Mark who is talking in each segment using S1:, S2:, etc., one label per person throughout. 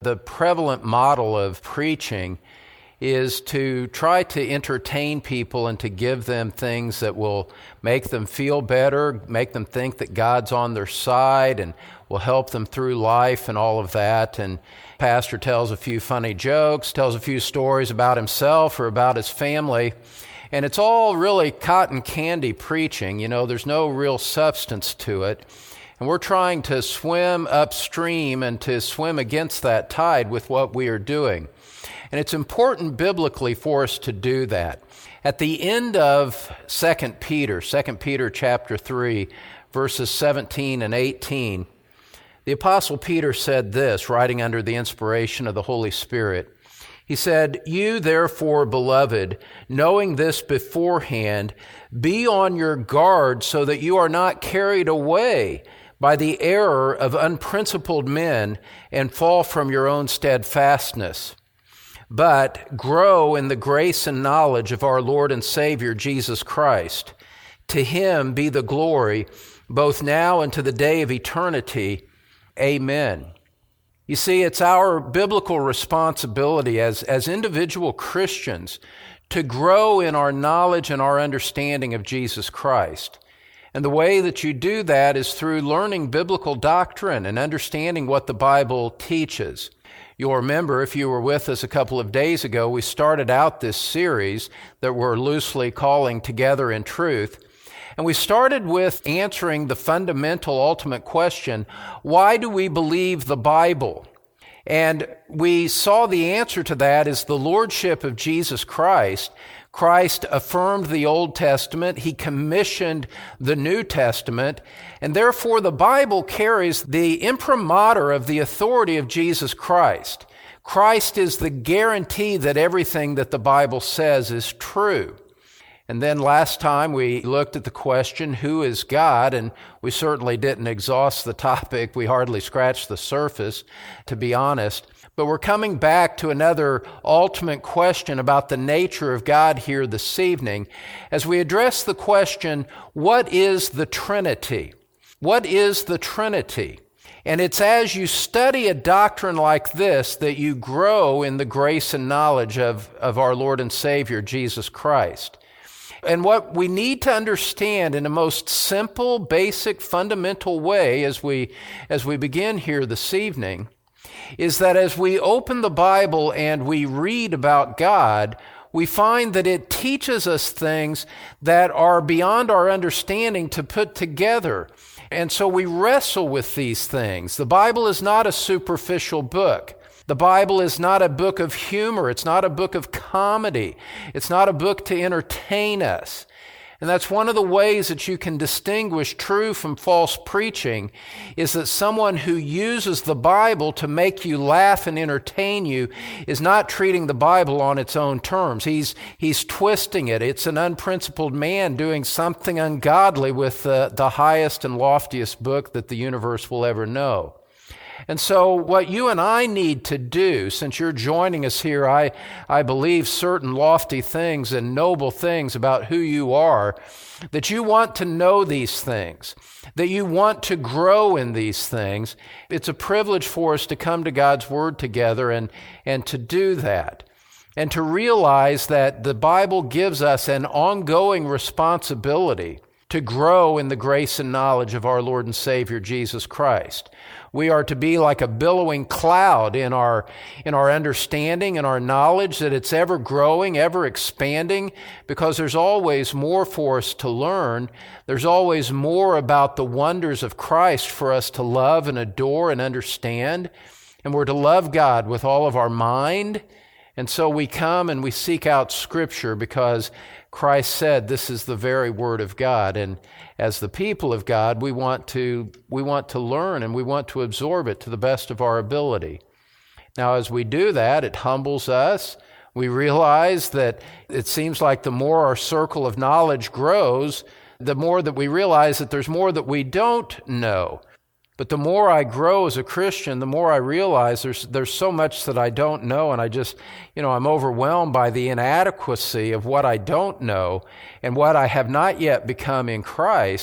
S1: The prevalent model of preaching is to try to entertain people and to give them things that will make them feel better, make them think that God's on their side and will help them through life and all of that. And pastor tells a few funny jokes, tells a few stories about himself or about his family. And it's all really cotton candy preaching. You know, there's no real substance to it. And we're trying to swim upstream and to swim against that tide with what we are doing. And it's important biblically for us to do that. At the end of 2 Peter chapter 3, verses 17 and 18, the Apostle Peter said this, writing under the inspiration of the Holy Spirit. He said, "You therefore, beloved, knowing this beforehand, be on your guard so that you are not carried away by the error of unprincipled men and fall from your own steadfastness. But grow in the grace and knowledge of our Lord and Savior, Jesus Christ. To him be the glory, both now and to the day of eternity. Amen." You see, it's our biblical responsibility as individual Christians to grow in our knowledge and our understanding of Jesus Christ. And the way that you do that is through learning biblical doctrine and understanding what the Bible teaches. You'll remember, if you were with us a couple of days ago, we started out this series that we're loosely calling Together in Truth. And we started with answering the fundamental, ultimate question, why do we believe the Bible? And we saw the answer to that is the lordship of Jesus Christ. Christ affirmed the Old Testament. He commissioned the New Testament. And therefore, the Bible carries the imprimatur of the authority of Jesus Christ. Christ is the guarantee that everything that the Bible says is true. And then last time we looked at the question, who is God? And we certainly didn't exhaust the topic. We hardly scratched the surface, to be honest. But we're coming back to another ultimate question about the nature of God here this evening as we address the question, what is the Trinity? What is the Trinity? And it's as you study a doctrine like this that you grow in the grace and knowledge of our Lord and Savior, Jesus Christ. And what we need to understand in a most simple, basic, fundamental way as we begin here this evening is that as we open the Bible and we read about God, we find that it teaches us things that are beyond our understanding to put together. And so we wrestle with these things. The Bible is not a superficial book. The Bible is not a book of humor. It's not a book of comedy. It's not a book to entertain us. And that's one of the ways that you can distinguish true from false preaching is that someone who uses the Bible to make you laugh and entertain you is not treating the Bible on its own terms. He's twisting it. It's an unprincipled man doing something ungodly with the highest and loftiest book that the universe will ever know. And so what you and I need to do, since you're joining us here, I believe certain lofty things and noble things about who you are, that you want to know these things, that you want to grow in these things. It's a privilege for us to come to God's Word together and to do that. And to realize that the Bible gives us an ongoing responsibility to grow in the grace and knowledge of our Lord and Savior, Jesus Christ. We are to be like a billowing cloud in our understanding and our knowledge, that it's ever growing, ever expanding, because there's always more for us to learn. There's always more about the wonders of Christ for us to love and adore and understand. And we're to love God with all of our mind. And so we come and we seek out Scripture because Christ said this is the very Word of God. And as the people of God, we want to learn and we want to absorb it to the best of our ability. Now, as we do that, it humbles us. We realize that it seems like the more our circle of knowledge grows, the more that we realize that there's more that we don't know. But the more I grow as a Christian, the more I realize there's so much that I don't know, and I'm overwhelmed by the inadequacy of what I don't know and what I have not yet become in Christ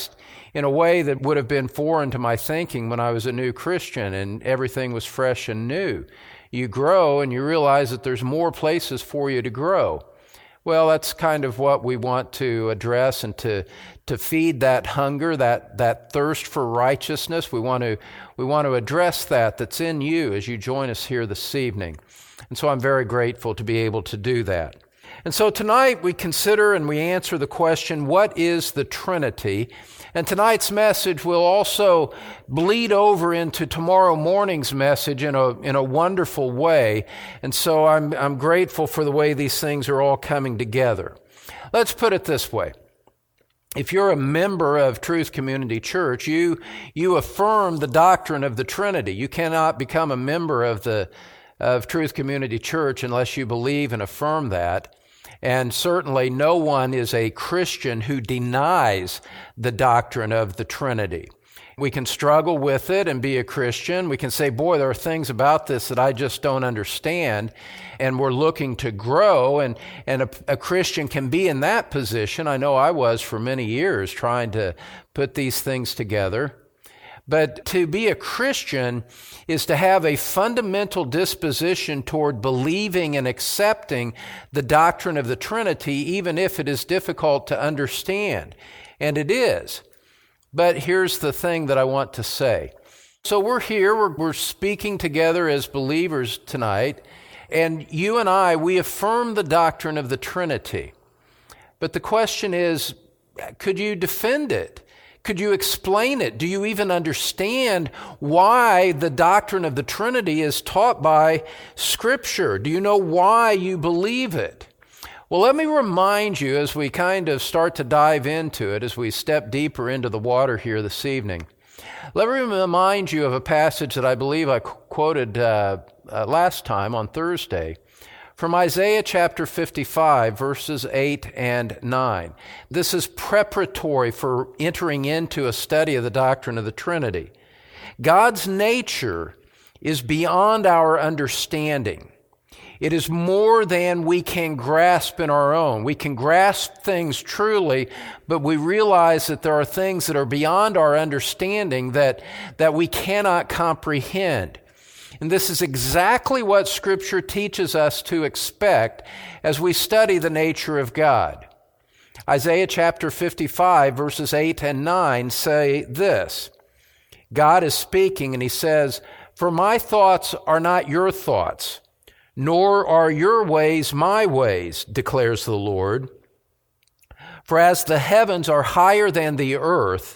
S1: in a way that would have been foreign to my thinking when I was a new Christian and everything was fresh and new. You grow and you realize that there's more places for you to grow. Well, that's kind of what we want to address and to feed that hunger, that thirst for righteousness. We want to address that's in you as you join us here this evening. And so I'm very grateful to be able to do that. And so tonight we consider and we answer the question, what is the Trinity? And tonight's message will also bleed over into tomorrow morning's message in a wonderful way. And so I'm grateful for the way these things are all coming together. Let's put it this way. If you're a member of Truth Community Church, you affirm the doctrine of the Trinity. You cannot become a member of Truth Community Church unless you believe and affirm that. And certainly no one is a Christian who denies the doctrine of the Trinity. We can struggle with it and be a Christian. We can say, boy, there are things about this that I just don't understand, and we're looking to grow, and a Christian can be in that position. I know I was for many years trying to put these things together. But to be a Christian is to have a fundamental disposition toward believing and accepting the doctrine of the Trinity, even if it is difficult to understand. And it is. But here's the thing that I want to say. So we're here, we're speaking together as believers tonight, and you and I, we affirm the doctrine of the Trinity. But the question is, could you defend it? Could you explain it? Do you even understand why the doctrine of the Trinity is taught by Scripture? Do you know why you believe it? Well, let me remind you as we kind of start to dive into it, as we step deeper into the water here this evening. Let me remind you of a passage that I believe I quoted last time on Thursday, from Isaiah chapter 55, verses 8 and 9. This is preparatory for entering into a study of the doctrine of the Trinity. God's nature is beyond our understanding. It is more than we can grasp in our own. We can grasp things truly, but we realize that there are things that are beyond our understanding that we cannot comprehend. And this is exactly what Scripture teaches us to expect as we study the nature of God. Isaiah chapter 55, verses 8 and 9 say this. God is speaking and he says, "For my thoughts are not your thoughts, nor are your ways my ways, declares the Lord. For as the heavens are higher than the earth,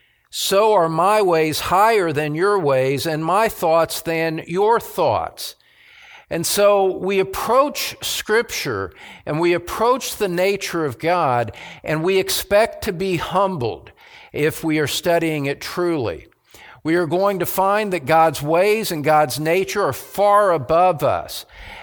S1: so are my ways higher than your ways, and my thoughts than your thoughts." And so we approach Scripture and we approach the nature of God, and we expect to be humbled if we are studying it truly. We are going to find that God's ways and God's nature are far above us.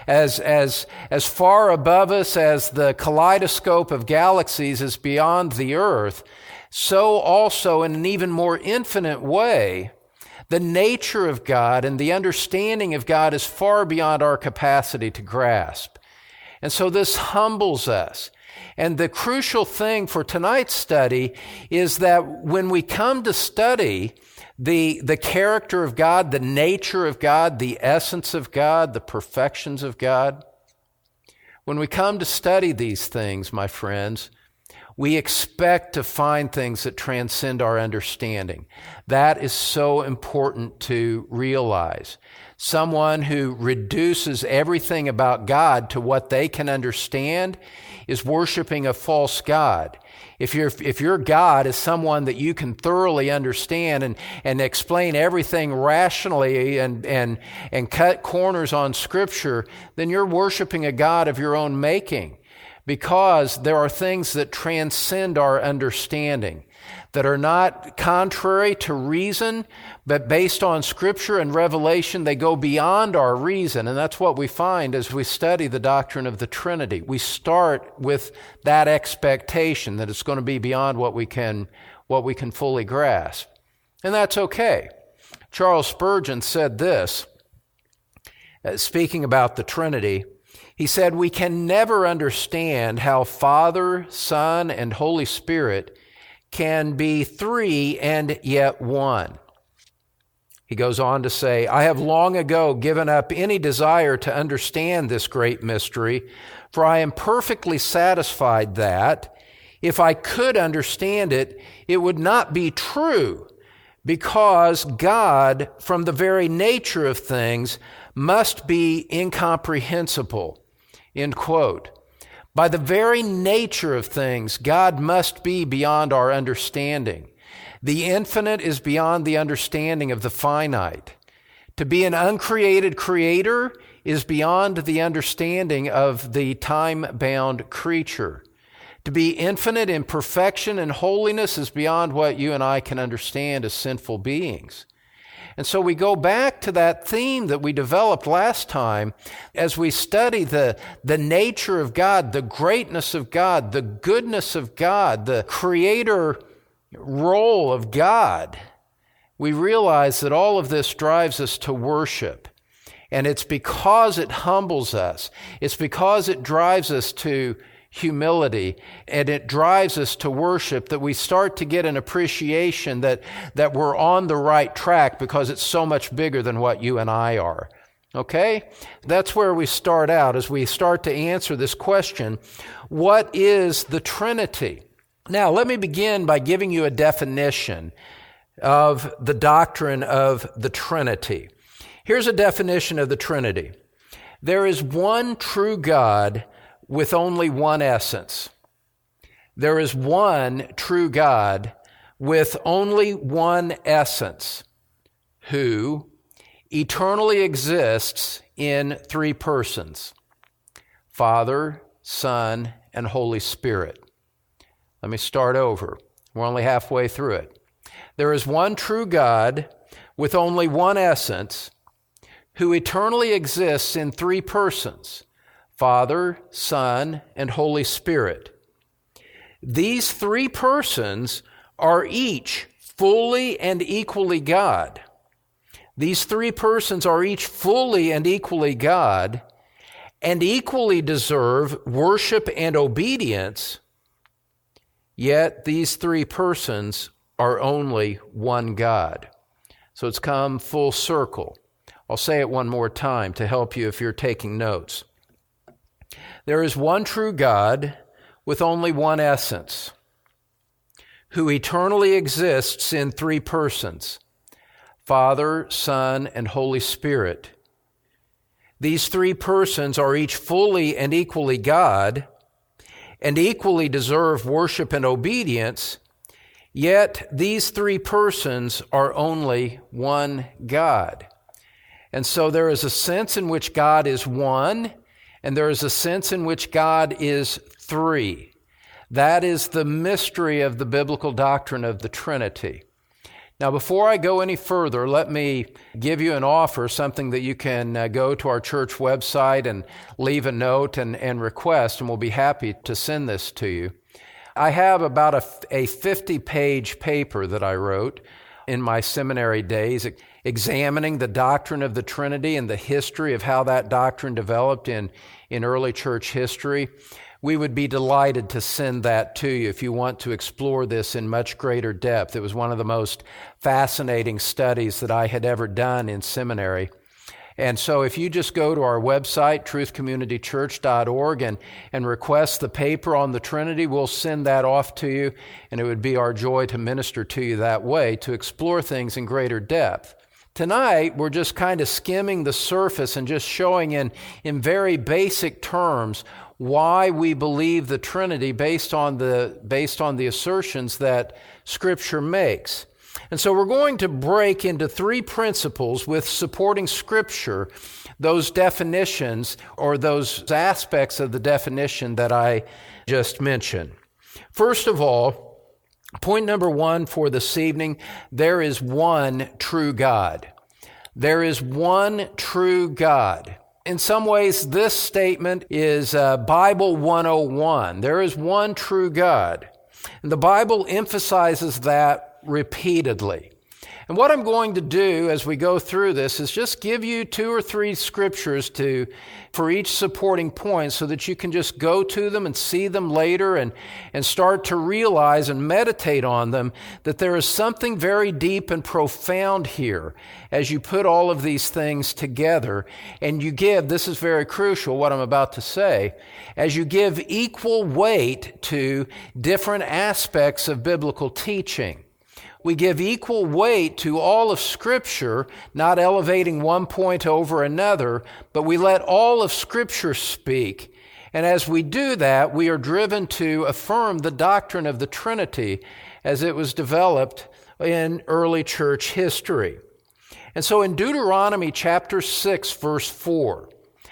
S1: As far above us as the kaleidoscope of galaxies is beyond the earth, so also in an even more infinite way, the nature of God and the understanding of God is far beyond our capacity to grasp. And so this humbles us. And the crucial thing for tonight's study is that when we come to study the character of God, the nature of God, the essence of God, the perfections of God, when we come to study these things, my friends, we expect to find things that transcend our understanding. That is so important to realize. Someone who reduces everything about God to what they can understand is worshiping a false god. If your God is someone that you can thoroughly understand and explain everything rationally and cut corners on Scripture, then you're worshiping a God of your own making. Because there are things that transcend our understanding, that are not contrary to reason, but based on Scripture and revelation, they go beyond our reason. And that's what we find as we study the doctrine of the Trinity. We start with that expectation that it's going to be beyond what we can fully grasp. And that's okay. Charles Spurgeon said this, speaking about the Trinity. He said, "We can never understand how Father, Son, and Holy Spirit can be three and yet one. He goes on to say, I have long ago given up any desire to understand this great mystery, for I am perfectly satisfied that if I could understand it, it would not be true, because God, from the very nature of things, must be incomprehensible. End quote. By the very nature of things, God must be beyond our understanding. The infinite is beyond the understanding of the finite. To be an uncreated creator is beyond the understanding of the time-bound creature. To be infinite in perfection and holiness is beyond what you and I can understand as sinful beings. And so we go back to that theme that we developed last time as we study the nature of God, the greatness of God, the goodness of God, the creator role of God. We realize that all of this drives us to worship. And it's because it humbles us. It's because it drives us to humility, and it drives us to worship that we start to get an appreciation that we're on the right track because it's so much bigger than what you and I are. Okay? That's where we start out as we start to answer this question, what is the Trinity? Now, let me begin by giving you a definition of the doctrine of the Trinity. Here's a definition of the Trinity. There is one true God with only one essence. There is one true God with only one essence, who eternally exists in three persons: Father, Son, and Holy Spirit. Let me start over. We're only halfway through it. There is one true God with only one essence, who eternally exists in three persons: Father, Son, and Holy Spirit. These three persons are each fully and equally God. These three persons are each fully and equally God, and equally deserve worship and obedience, yet these three persons are only one God. So it's come full circle. I'll say it one more time to help you if you're taking notes. There is one true God with only one essence, who eternally exists in three persons: Father, Son, and Holy Spirit. These three persons are each fully and equally God, and equally deserve worship and obedience, yet these three persons are only one God. And so there is a sense in which God is one, and there is a sense in which God is three. That is the mystery of the biblical doctrine of the Trinity. Now, before I go any further, let me give you an offer, something that you can go to our church website and leave a note and request, and we'll be happy to send this to you. I have about a 50-page paper that I wrote in my seminary days, examining the doctrine of the Trinity and the history of how that doctrine developed in early church history. We would be delighted to send that to you if you want to explore this in much greater depth. It was one of the most fascinating studies that I had ever done in seminary. And so if you just go to our website, truthcommunitychurch.org, and request the paper on the Trinity, we'll send that off to you, and it would be our joy to minister to you that way, to explore things in greater depth. Tonight, we're just kind of skimming the surface and just showing in very basic terms why we believe the Trinity based on the assertions that Scripture makes. And so we're going to break into three principles with supporting Scripture, those definitions or those aspects of the definition that I just mentioned. First of all, point number one for this evening, there is one true God. There is one true God. In some ways, this statement is Bible 101. There is one true God. And the Bible emphasizes that repeatedly. And what I'm going to do as we go through this is just give you 2 or 3 scriptures for each supporting point so that you can just go to them and see them later and start to realize and meditate on them, that there is something very deep and profound here as you put all of these things together and you give, this is very crucial what I'm about to say, as you give equal weight to different aspects of biblical teaching. We give equal weight to all of Scripture, not elevating one point over another, but we let all of Scripture speak. And as we do that, we are driven to affirm the doctrine of the Trinity as it was developed in early church history. And so in Deuteronomy chapter 6, verse 4,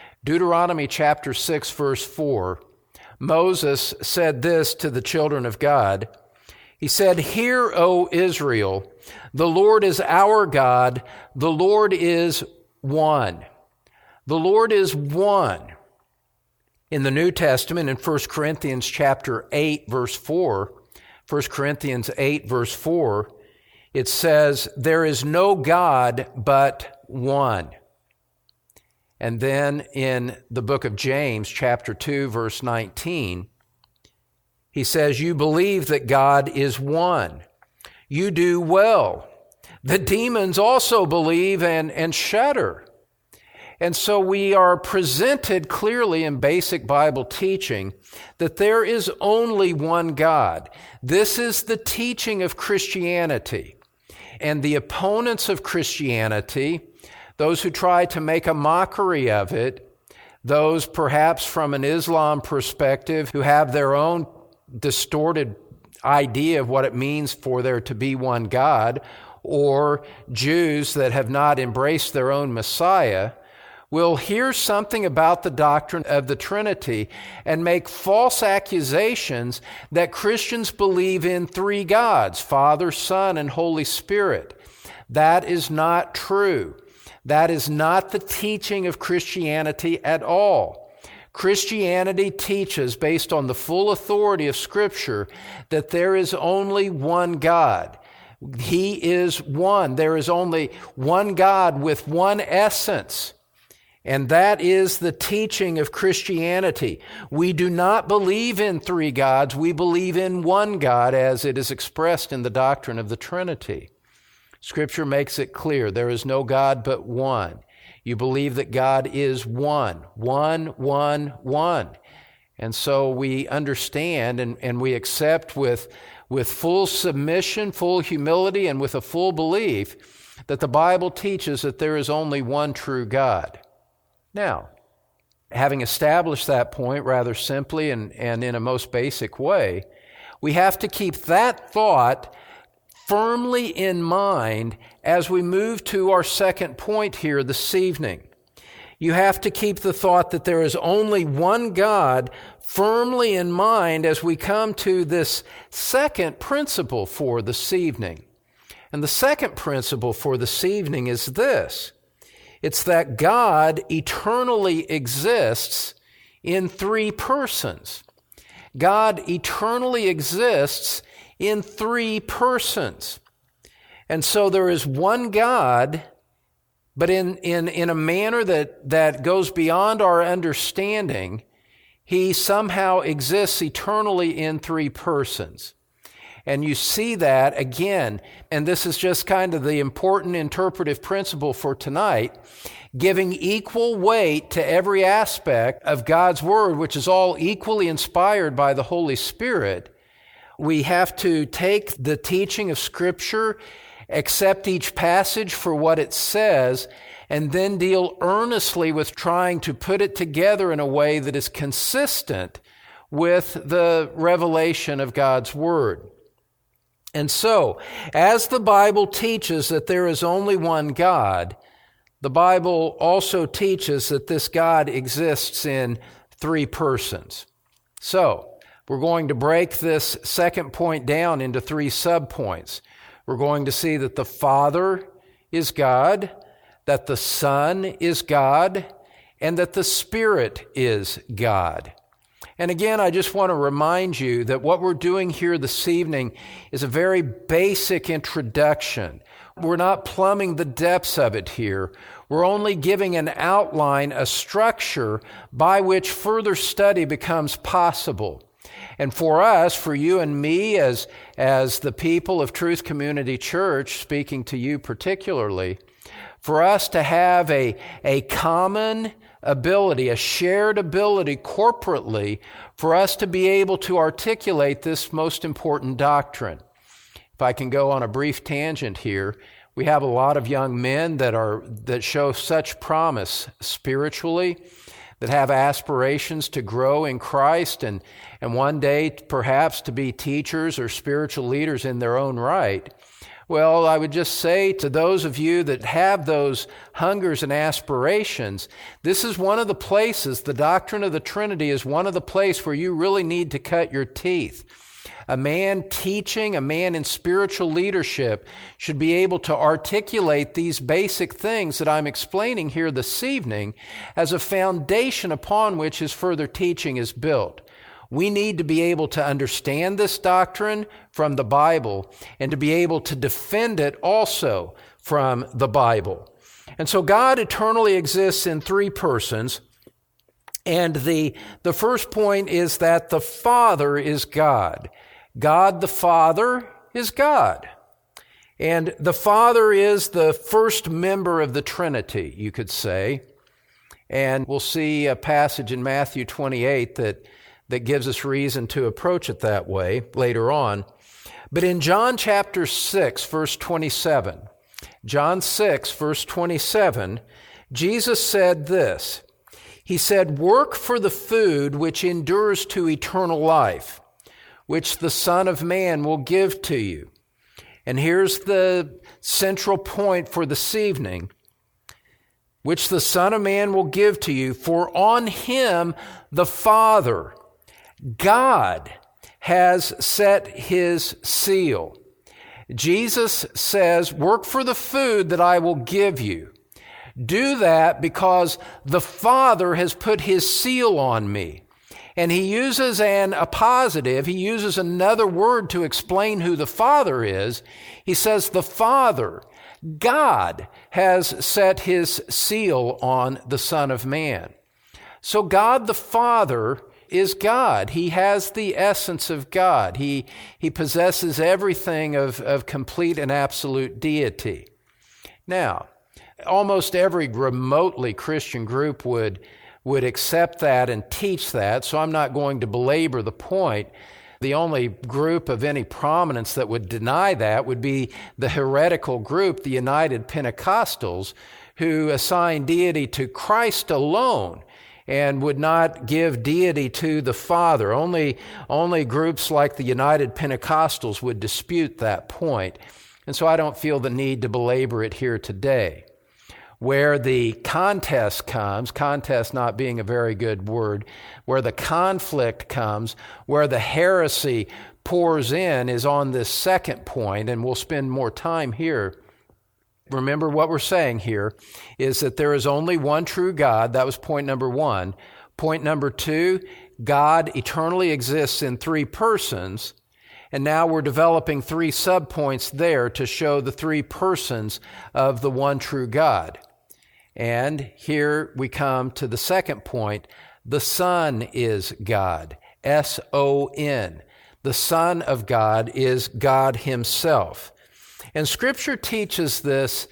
S1: Moses said this to the children of God. He said, "Hear, O Israel, the Lord is our God, the Lord is one." The Lord is one. In the New Testament, in 1 Corinthians chapter 8, verse 4, 1 Corinthians 8, verse 4, it says, "There is no God but one." And then in the book of James, chapter 2, verse 19, he says, "You believe that God is one. You do well. The demons also believe and shudder." And so we are presented clearly in basic Bible teaching that there is only one God. This is the teaching of Christianity. And the opponents of Christianity, those who try to make a mockery of it, those perhaps from an Islam perspective who have their own distorted idea of what it means for there to be one God, or Jews that have not embraced their own Messiah, will hear something about the doctrine of the Trinity and make false accusations that Christians believe in 3 gods, Father, Son, and Holy Spirit. That is not true. That is not the teaching of Christianity at all. Christianity teaches, based on the full authority of Scripture, that there is only one God. He is one. There is only one God with one essence. And that is the teaching of Christianity. We do not believe in 3 gods. We believe in one God as it is expressed in the doctrine of the Trinity. Scripture makes it clear there is no God but one. You believe that God is one. And so we understand and we accept with full submission, full humility, and with a full belief that the Bible teaches that there is only one true God. Now, having established that point rather simply and in a most basic way, we have to keep that thought firmly in mind as we move to our second point here this evening. You have to keep the thought that there is only one God firmly in mind as we come to this second principle for this evening. And the second principle for this evening is this. It's that God eternally exists in 3 persons. God eternally exists in 3 persons. And so there is one God, but in a manner that goes beyond our understanding, He somehow exists eternally in 3 persons. And you see that again, and this is just kind of the important interpretive principle for tonight, giving equal weight to every aspect of God's Word, which is all equally inspired by the Holy Spirit. We have to take the teaching of Scripture, accept each passage for what it says, and then deal earnestly with trying to put it together in a way that is consistent with the revelation of God's Word. And so, as the Bible teaches that there is only one God, the Bible also teaches that this God exists in 3 persons. So, we're going to break this second point down into 3 subpoints. We're going to see that the Father is God, that the Son is God, and that the Spirit is God. And again, I just want to remind you that what we're doing here this evening is a very basic introduction. We're not plumbing the depths of it here. We're only giving an outline, a structure by which further study becomes possible. And for us, for you and me, as the people of Truth Community Church, speaking to you particularly, for us to have a common ability, a shared ability corporately, for us to be able to articulate this most important doctrine. If I can go on a brief tangent here, we have a lot of young men that show such promise spiritually, that have aspirations to grow in Christ and one day perhaps to be teachers or spiritual leaders in their own right. Well, I would just say to those of you that have those hungers and aspirations, this is one of the places, the doctrine of the Trinity is one of the places where you really need to cut your teeth. A man teaching, a man in spiritual leadership should be able to articulate these basic things that I'm explaining here this evening as a foundation upon which his further teaching is built. We need to be able to understand this doctrine from the Bible and to be able to defend it also from the Bible. And so God eternally exists in three persons. And the first point is that the Father is God. God the Father is God. And the Father is the first member of the Trinity, you could say. And we'll see a passage in Matthew 28 that gives us reason to approach it that way later on. But in John chapter 6, verse 27, John 6, verse 27, Jesus said this. He said, "Work for the food which endures to eternal life, which the Son of Man will give to you." And here's the central point for this evening. "Which the Son of Man will give to you, for on him the Father, God, has set his seal." Jesus says, work for the food that I will give you. Do that because the Father has put his seal on me. And he uses an appositive, he uses another word to explain who the Father is. He says the Father, God, has set his seal on the Son of Man. So God the Father is God. He has the essence of God. He possesses everything of complete and absolute deity. Now, almost every remotely Christian group would accept that and teach that, so I'm not going to belabor the point. The only group of any prominence that would deny that would be the heretical group, the United Pentecostals, who assign deity to Christ alone and would not give deity to the Father. Only groups like the United Pentecostals would dispute that point. And so I don't feel the need to belabor it here today. Where the contest comes, contest not being a very good word, where the conflict comes, where the heresy pours in is on this second point, and we'll spend more time here. Remember what we're saying here is that there is only one true God. That was point number one. Point number two, God eternally exists in three persons. And now we're developing three subpoints there to show the three persons of the one true God. And here we come to the second point. The Son is God. S-O-N. The Son of God is God himself. And Scripture teaches this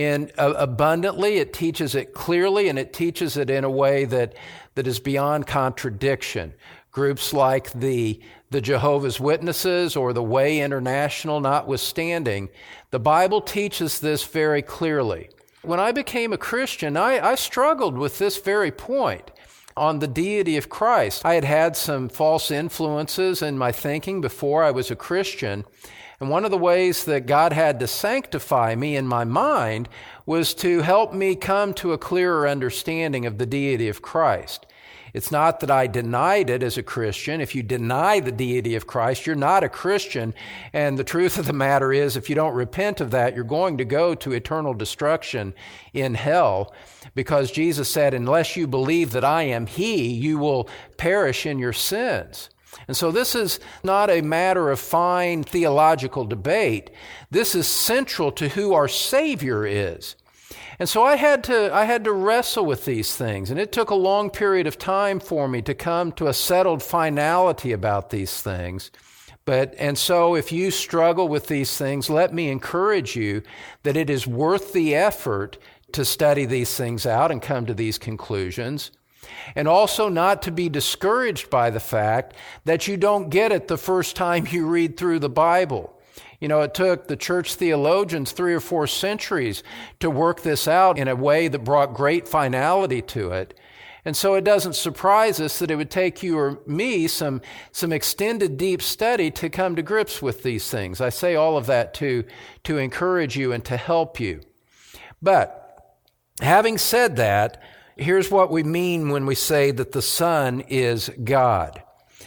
S1: abundantly. It teaches it clearly, and it teaches it in a way that is beyond contradiction. Groups like the Jehovah's Witnesses or the Way International notwithstanding, the Bible teaches this very clearly. When I became a Christian, I struggled with this very point on the deity of Christ. I had had some false influences in my thinking before I was a Christian. And one of the ways that God had to sanctify me in my mind was to help me come to a clearer understanding of the deity of Christ. It's not that I denied it as a Christian. If you deny the deity of Christ, you're not a Christian. And the truth of the matter is, if you don't repent of that, you're going to go to eternal destruction in hell, because Jesus said, unless you believe that I am He, you will perish in your sins. And so this is not a matter of fine theological debate. This is central to who our Savior is. And so I had to wrestle with these things, and it took a long period of time for me to come to a settled finality about these things. And so if you struggle with these things, let me encourage you that it is worth the effort to study these things out and come to these conclusions. And also not to be discouraged by the fact that you don't get it the first time you read through the Bible. You know, it took the church theologians 3 or 4 centuries to work this out in a way that brought great finality to it. And so it doesn't surprise us that it would take you or me some extended deep study to come to grips with these things. I say all of that to encourage you and to help you. But having said that, here's what we mean when we say that the Son is God.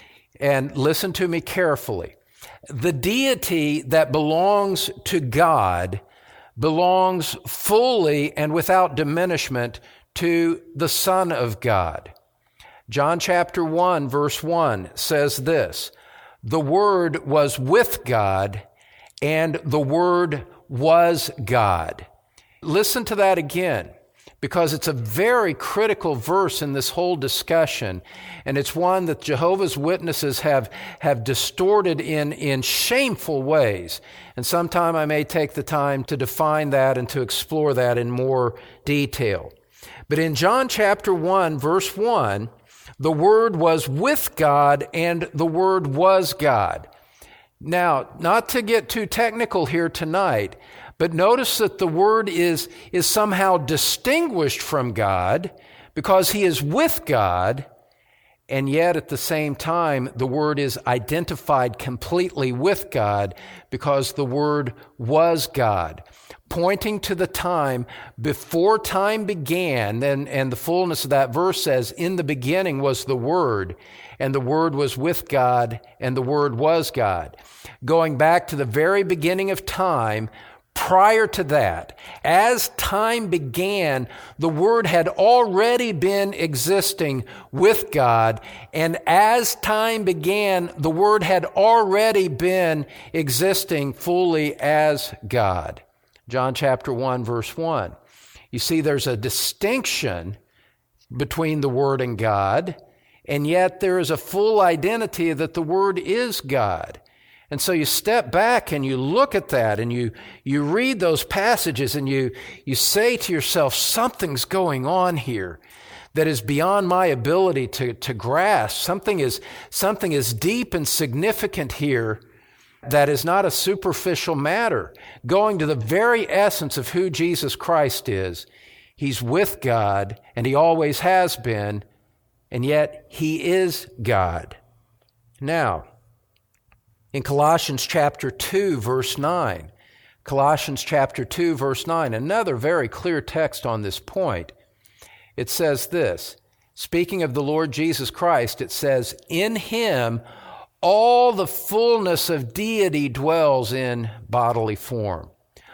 S1: And listen to me carefully. The deity that belongs to God belongs fully and without diminishment to the Son of God. John chapter 1, verse 1 says this, "The Word was with God, and the Word was God." Listen to that again, because it's a very critical verse in this whole discussion, and it's one that Jehovah's Witnesses have distorted in shameful ways. And sometime I may take the time to define that and to explore that in more detail. But in John chapter 1, verse 1, the Word was with God and the Word was God. Now, not to get too technical here tonight, but notice that the Word is somehow distinguished from God because He is with God, and yet at the same time, the Word is identified completely with God because the Word was God, pointing to the time before time began. And the fullness of that verse says, "In the beginning was the Word, and the Word was with God, and the Word was God." Going back to the very beginning of time, prior to that, as time began, the Word had already been existing with God, and as time began, the Word had already been existing fully as God. John chapter 1, verse 1. You see, there's a distinction between the Word and God, and yet there is a full identity that the Word is God. And so you step back and you look at that and you read those passages and you say to yourself, something's going on here that is beyond my ability to grasp. Something is deep and significant here that is not a superficial matter, going to the very essence of who Jesus Christ is. He's with God, and He always has been, and yet He is God. Now, in Colossians chapter 2, verse 9, Colossians chapter 2, verse 9, another very clear text on this point. It says this, speaking of the Lord Jesus Christ, it says, "In Him all the fullness of deity dwells in bodily form."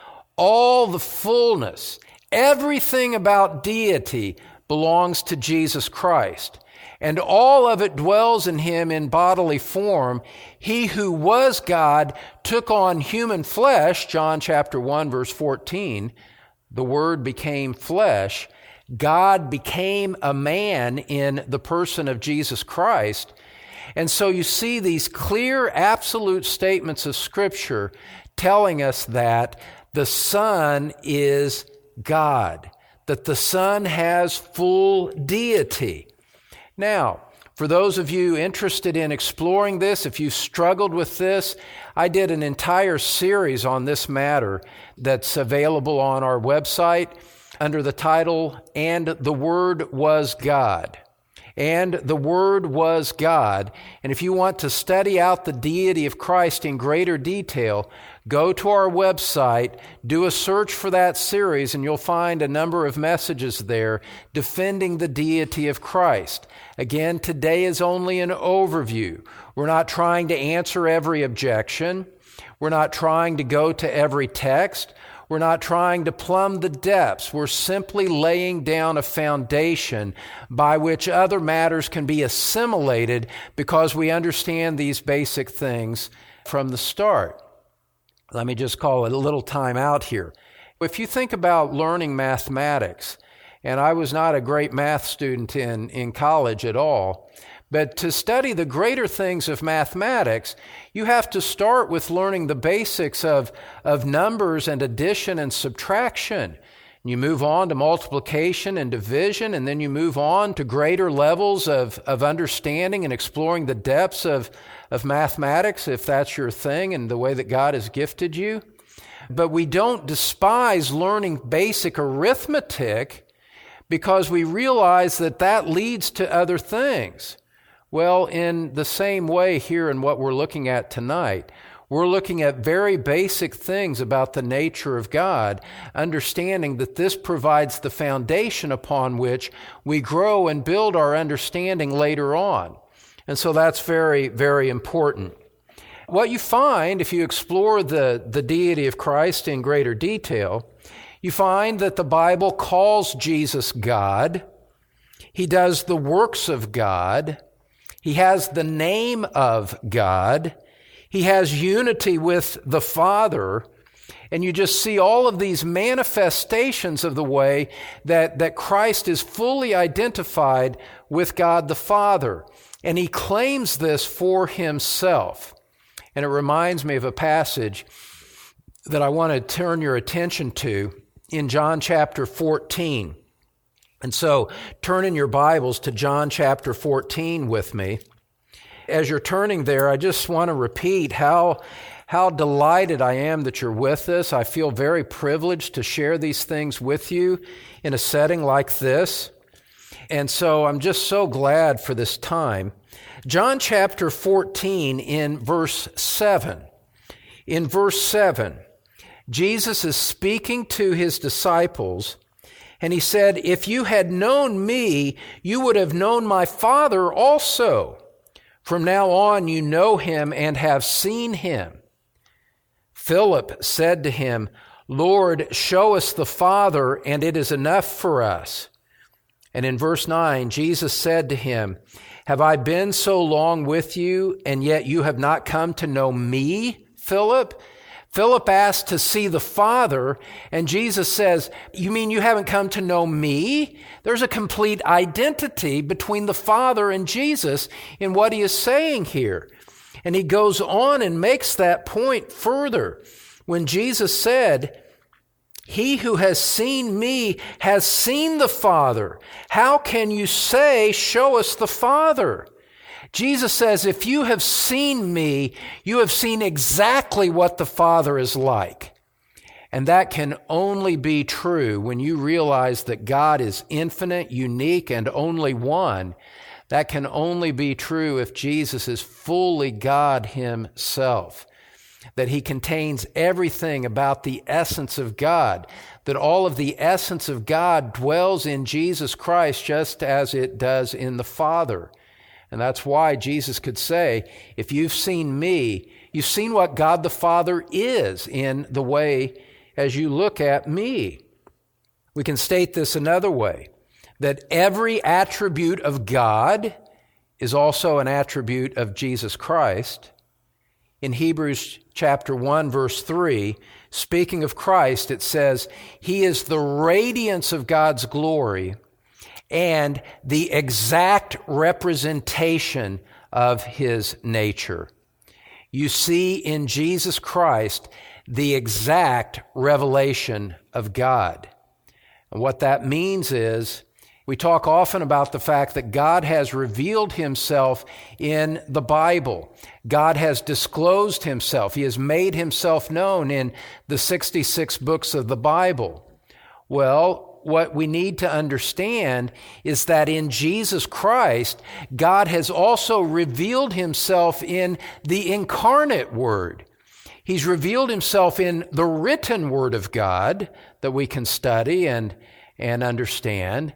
S1: All the fullness, everything about deity belongs to Jesus Christ. And all of it dwells in Him in bodily form. He who was God took on human flesh, John chapter 1, verse 14. The Word became flesh. God became a man in the person of Jesus Christ. And so you see these clear, absolute statements of Scripture telling us that the Son is God, that the Son has full deity. Now, for those of you interested in exploring this, if you struggled with this, I did an entire series on this matter that's available on our website under the title, "And the Word Was God." And the Word was God. And if you want to study out the deity of Christ in greater detail, go to our website, do a search for that series, and you'll find a number of messages there defending the deity of Christ. Again, today is only an overview. We're not trying to answer every objection. We're not trying to go to every text. We're not trying to plumb the depths. We're simply laying down a foundation by which other matters can be assimilated because we understand these basic things from the start. Let me just call it a little time out here. If you think about learning mathematics, and I was not a great math student in college at all, but to study the greater things of mathematics, you have to start with learning the basics of numbers and addition and subtraction. You move on to multiplication and division, and then you move on to greater levels of understanding and exploring the depths of mathematics, if that's your thing and the way that God has gifted you. But we don't despise learning basic arithmetic because we realize that that leads to other things. Well, in the same way here in what we're looking at tonight, we're looking at very basic things about the nature of God, understanding that this provides the foundation upon which we grow and build our understanding later on. And so that's very, very important. What you find, if you explore the deity of Christ in greater detail, you find that the Bible calls Jesus God. He does the works of God. He has the name of God. He has unity with the Father. And you just see all of these manifestations of the way that Christ is fully identified with God the Father. And he claims this for himself. And it reminds me of a passage that I want to turn your attention to in John chapter 14. And so turn in your Bibles to John chapter 14 with me. As you're turning there, I just want to repeat how delighted I am that you're with us. I feel very privileged to share these things with you in a setting like this. And so I'm just so glad for this time. John chapter 14 in verse 7. In verse 7, Jesus is speaking to his disciples, and he said, "If you had known me, you would have known my Father also. From now on you know him and have seen him." Philip said to him, "Lord, show us the Father, and it is enough for us." And in verse 9, Jesus said to him, "Have I been so long with you, and yet you have not come to know me, Philip?" Philip asked to see the Father, and Jesus says, "You mean you haven't come to know me?" There's a complete identity between the Father and Jesus in what he is saying here. And he goes on and makes that point further. When Jesus said, "He who has seen me has seen the Father. How can you say, 'Show us the Father'?" Jesus says, if you have seen me, you have seen exactly what the Father is like. And that can only be true when you realize that God is infinite, unique, and only one. That can only be true if Jesus is fully God himself, that he contains everything about the essence of God, that all of the essence of God dwells in Jesus Christ just as it does in the Father. And that's why Jesus could say, if you've seen me, you've seen what God the Father is in the way as you look at me. We can state this another way, that every attribute of God is also an attribute of Jesus Christ. In Hebrews chapter 1, verse 3, speaking of Christ, it says, "He is the radiance of God's glory and the exact representation of his nature." You see in Jesus Christ the exact revelation of God. And what that means is, we talk often about the fact that God has revealed himself in the Bible. God has disclosed himself. He has made himself known in the 66 books of the Bible. Well, what we need to understand is that in Jesus Christ, God has also revealed himself in the incarnate Word. He's revealed himself in the written Word of God that we can study and understand.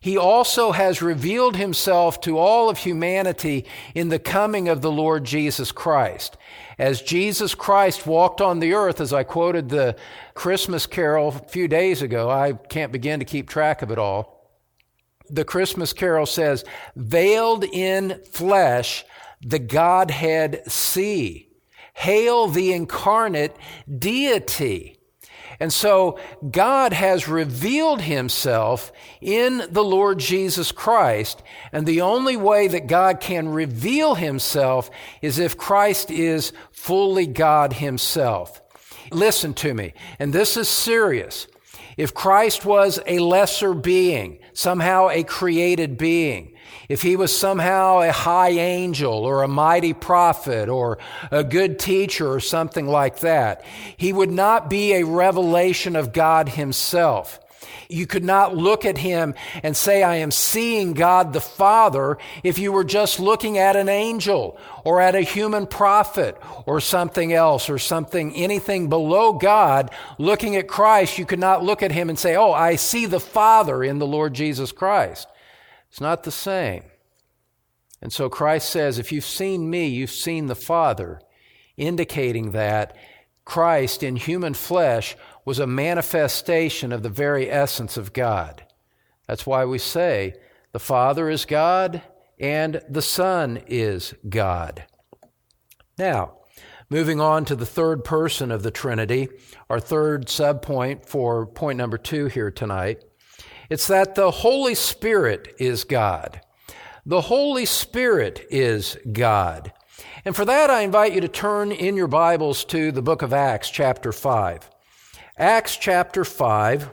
S1: He also has revealed himself to all of humanity in the coming of the Lord Jesus Christ. As Jesus Christ walked on the earth, as I quoted the Christmas carol a few days ago, I can't begin to keep track of it all. The Christmas carol says, "Veiled in flesh, the Godhead see. Hail the incarnate deity." And so God has revealed himself in the Lord Jesus Christ, and the only way that God can reveal himself is if Christ is fully God himself. Listen to me, and this is serious. If Christ was a lesser being, somehow a created being, if he was somehow a high angel or a mighty prophet or a good teacher or something like that, he would not be a revelation of God himself. You could not look at him and say, "I am seeing God the Father," if you were just looking at an angel or at a human prophet or something else or anything below God. Looking at Christ, you could not look at him and say, "Oh, I see the Father in the Lord Jesus Christ." It's not the same. And so Christ says, if you've seen me, you've seen the Father, indicating that Christ in human flesh was a manifestation of the very essence of God. That's why we say the Father is God and the Son is God. Now, moving on to the third person of the Trinity, our third subpoint for point number 2 here tonight. It's that the Holy Spirit is God. The Holy Spirit is God. And for that, I invite you to turn in your Bibles to the book of Acts, chapter 5. Acts chapter 5,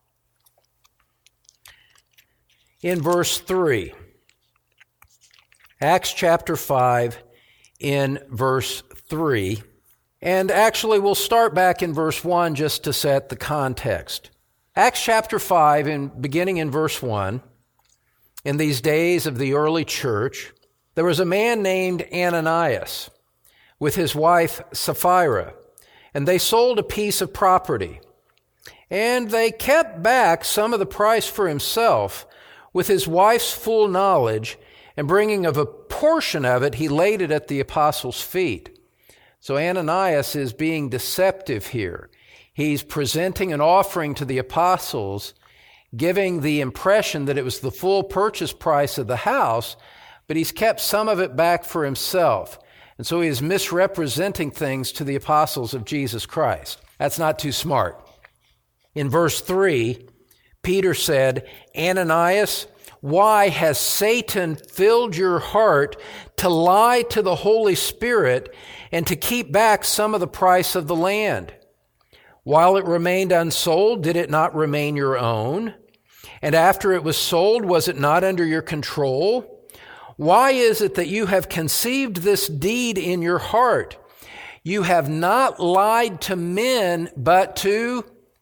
S1: in verse 3. Acts chapter 5, in verse 3. And actually, we'll start back in verse 1 just to set the context. Acts chapter 5, beginning in verse 1, in these days of the early church, there was a man named Ananias with his wife Sapphira, and they sold a piece of property. And they kept back some of the price for himself with his wife's full knowledge, and bringing of a portion of it, he laid it at the apostles' feet. So Ananias is being deceptive here. He's presenting an offering to the apostles, giving the impression that it was the full purchase price of the house, but he's kept some of it back for himself. And so he is misrepresenting things to the apostles of Jesus Christ. That's not too smart. In verse 3, Peter said, "Ananias, why has Satan filled your heart to lie to the Holy Spirit and to keep back some of the price of the land? While it remained unsold, did it not remain your own? And after it was sold, was it not under your control? Why is it that you have conceived this deed in your heart? You have not lied to men, but to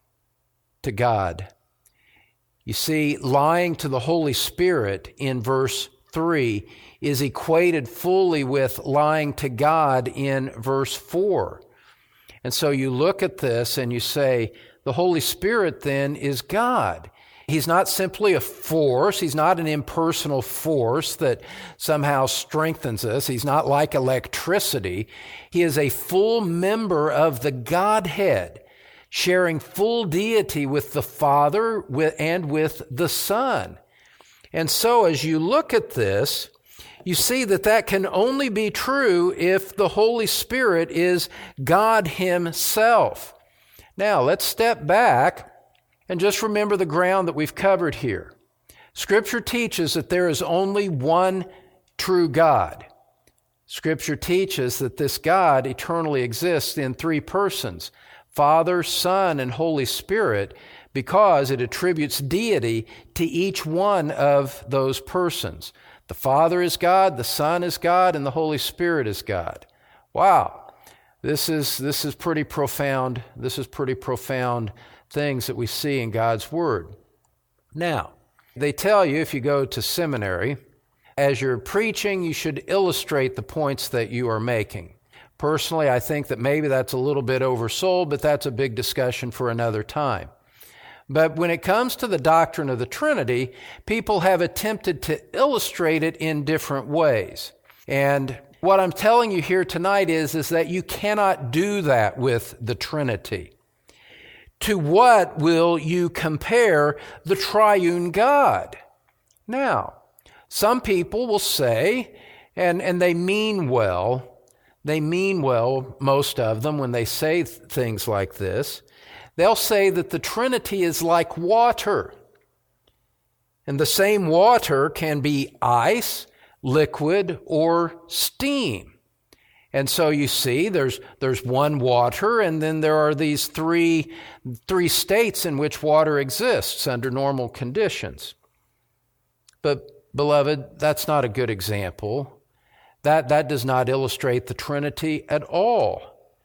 S1: God." You see, lying to the Holy Spirit in verse 3 is equated fully with lying to God in verse 4. And so you look at this and you say, the Holy Spirit then is God. He's not simply a force. He's not an impersonal force that somehow strengthens us. He's not like electricity. He is a full member of the Godhead, sharing full deity with the Father and with the Son. And so as you look at this, you see that can only be true if the Holy Spirit is God himself. Now, let's step back and just remember the ground that we've covered here. Scripture teaches that there is only one true God. Scripture teaches that this God eternally exists in 3 persons, Father, Son, and Holy Spirit, because it attributes deity to each one of those persons. The Father is God, the Son is God, and the Holy Spirit is God. Wow, this is pretty profound. This is pretty profound things that we see in God's Word. Now, they tell you if you go to seminary, as you're preaching, you should illustrate the points that you are making. Personally, I think that maybe that's a little bit oversold, but that's a big discussion for another time. But when it comes to the doctrine of the Trinity, people have attempted to illustrate it in different ways. And what I'm telling you here tonight is that you cannot do that with the Trinity. To what will you compare the triune God? Now, some people will say, and they mean well, most of them, when they say things like this, they'll say that the Trinity is like water. And the same water can be ice, liquid, or steam. And so you see, there's one water, and then there are these three states in which water exists under normal conditions. But, beloved, that's not a good example. That does not illustrate the Trinity at all,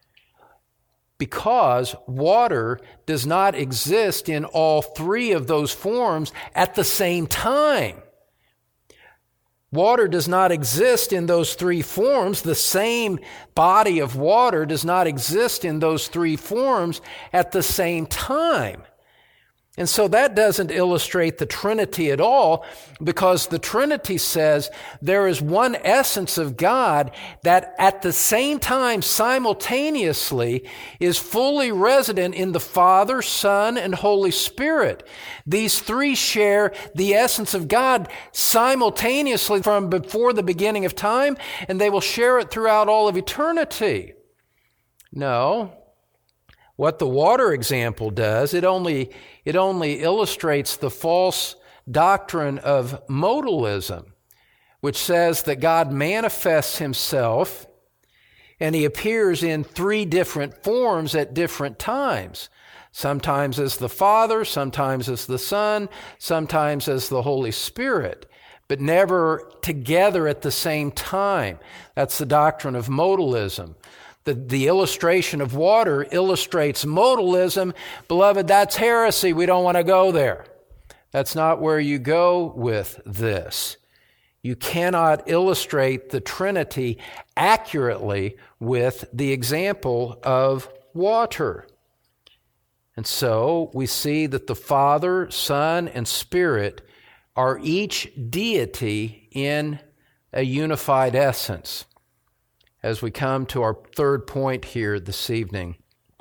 S1: because water does not exist in all three of those forms at the same time. Water does not exist in those three forms. The same body of water does not exist in those three forms at the same time. And so that doesn't illustrate the Trinity at all, because the Trinity says there is one essence of God that at the same time simultaneously is fully resident in the Father, Son, and Holy Spirit. These three share the essence of God simultaneously from before the beginning of time, and they will share it throughout all of eternity. No. What the water example does, it only illustrates the false doctrine of modalism, which says that God manifests himself and he appears in three different forms at different times. Sometimes as the Father, sometimes as the Son, sometimes as the Holy Spirit, but never together at the same time. That's the doctrine of modalism. The illustration of water illustrates modalism. Beloved, that's heresy. We don't want to go there. That's not where you go with this. You cannot illustrate the Trinity accurately with the example of water. And so we see that the Father, Son, and Spirit are each deity in a unified essence. As we come to our third point here this evening,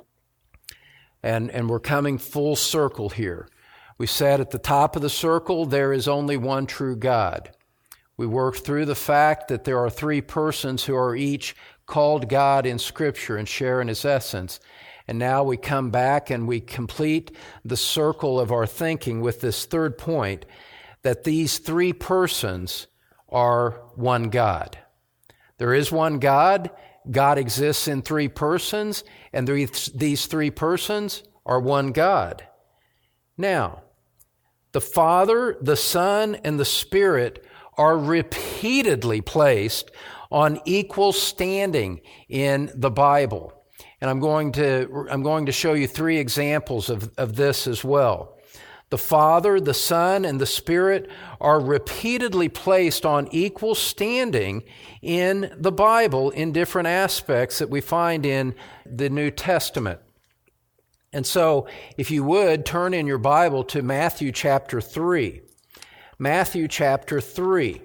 S1: and we're coming full circle here. We said at the top of the circle, there is only one true God. We worked through the fact that there are three persons who are each called God in Scripture and share in his essence. And now we come back and we complete the circle of our thinking with this third point, that these three persons are one God. There is one God. God exists in three persons, and these three persons are one God. Now, the Father, the Son, and the Spirit are repeatedly placed on equal standing in the Bible. And I'm going to show you three examples of this as well. The Father, the Son, and the Spirit are repeatedly placed on equal standing in the Bible in different aspects that we find in the New Testament. And so, if you would, turn in your Bible to Matthew chapter 3. Matthew chapter 3,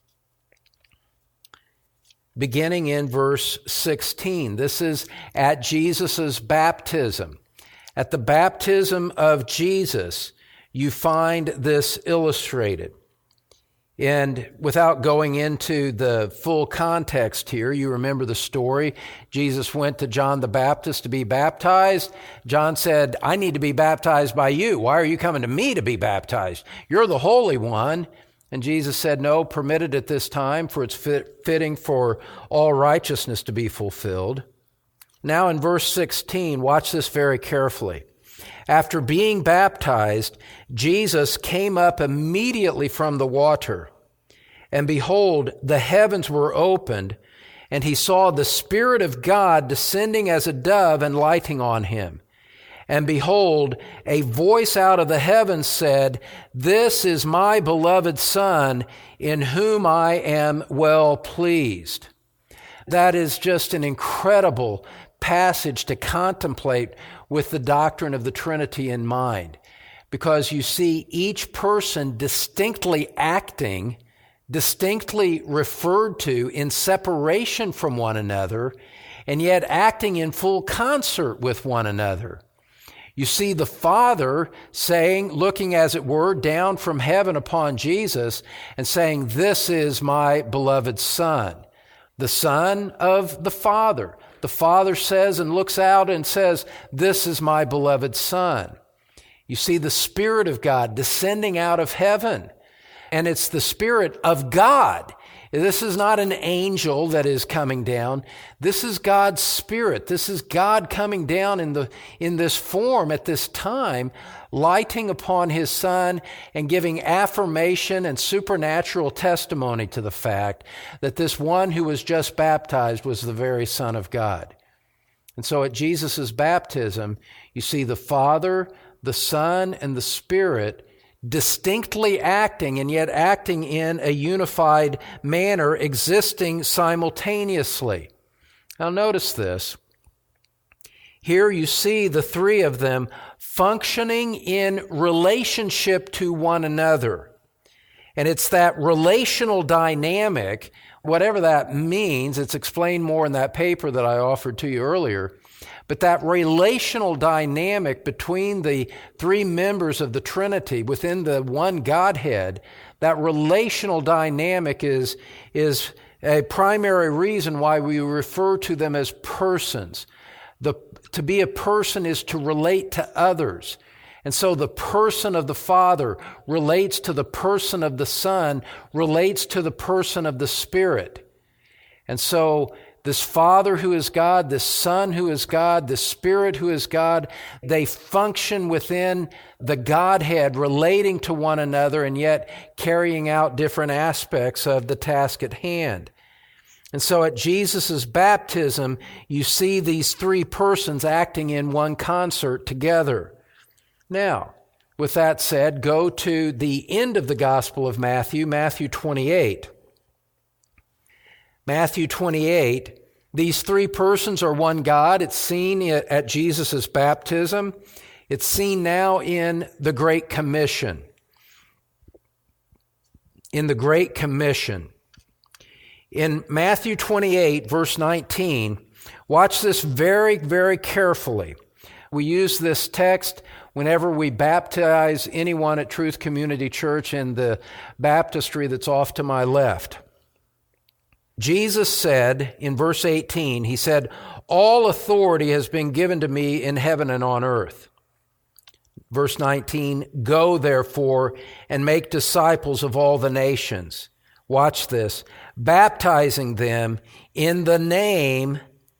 S1: beginning in verse 16. This is at Jesus' baptism. At the baptism of Jesus, you find this illustrated. And without going into the full context here, you remember the story. Jesus went to John the Baptist to be baptized. John said, I need to be baptized by you. Why are you coming to me to be baptized? You're the Holy One. And Jesus said, no, permitted at this time, for it's fitting for all righteousness to be fulfilled. Now in verse 16, watch this very carefully. After being baptized, Jesus came up immediately from the water. And behold, the heavens were opened, and he saw the Spirit of God descending as a dove and lighting on him. And behold, a voice out of the heavens said, This is my beloved Son, in whom I am well pleased. That is just an incredible passage to contemplate with the doctrine of the Trinity in mind. because you see each person distinctly acting, distinctly referred to in separation from one another, and yet acting in full concert with one another. You see the Father saying, looking as it were down from heaven upon Jesus and saying, "This is my beloved Son," the Son of the Father. The Father says and looks out and says, "This is my beloved Son." You see the Spirit of God descending out of heaven, and it's the Spirit of God. This is not an angel that is coming down. This is God's Spirit. This is God coming down in this form at this time, lighting upon His Son and giving affirmation and supernatural testimony to the fact that this one who was just baptized was the very Son of God. And so at Jesus' baptism, you see the Father, the Son, and the Spirit distinctly acting, and yet acting in a unified manner, existing simultaneously. Now notice this. Here you see the three of them functioning in relationship to one another. And it's that relational dynamic, whatever that means, it's explained more in that paper that I offered to you earlier. But that relational dynamic between the three members of the Trinity within the one Godhead, that relational dynamic is a primary reason why we refer to them as persons. To be a person is to relate to others. And so the person of the Father relates to the person of the Son, relates to the person of the Spirit. And so this Father who is God, this Son who is God, this Spirit who is God, they function within the Godhead, relating to one another and yet carrying out different aspects of the task at hand. And so at Jesus' baptism, you see these three persons acting in one concert together. Now, with that said, go to the end of the Gospel of Matthew, Matthew 28. Matthew 28, these three persons are one God. It's seen at Jesus' baptism. It's seen now in the Great Commission. In the Great Commission. In Matthew 28, verse 19, watch this very, very carefully. We use this text whenever we baptize anyone at Truth Community Church in the baptistry that's off to my left. Jesus said in verse 18, He said, "All authority has been given to me in heaven and on earth." Verse 19, "Go therefore and make disciples of all the nations." Watch this. "Baptizing them in the name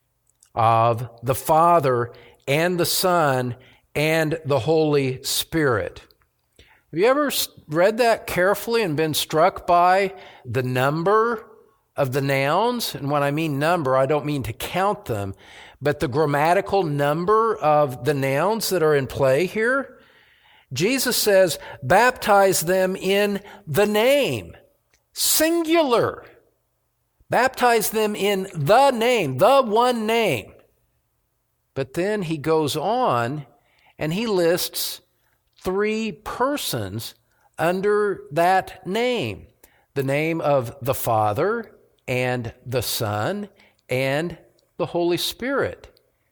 S1: of the Father and the Son and the Holy Spirit." Have you ever read that carefully and been struck by the number of the nouns? And when I mean number, I don't mean to count them, but the grammatical number of the nouns that are in play here. Jesus says, baptize them in the name, singular. Baptize them in the name, the one name. But then he goes on and he lists three persons under that name. The name of the Father and the Son and the Holy Spirit.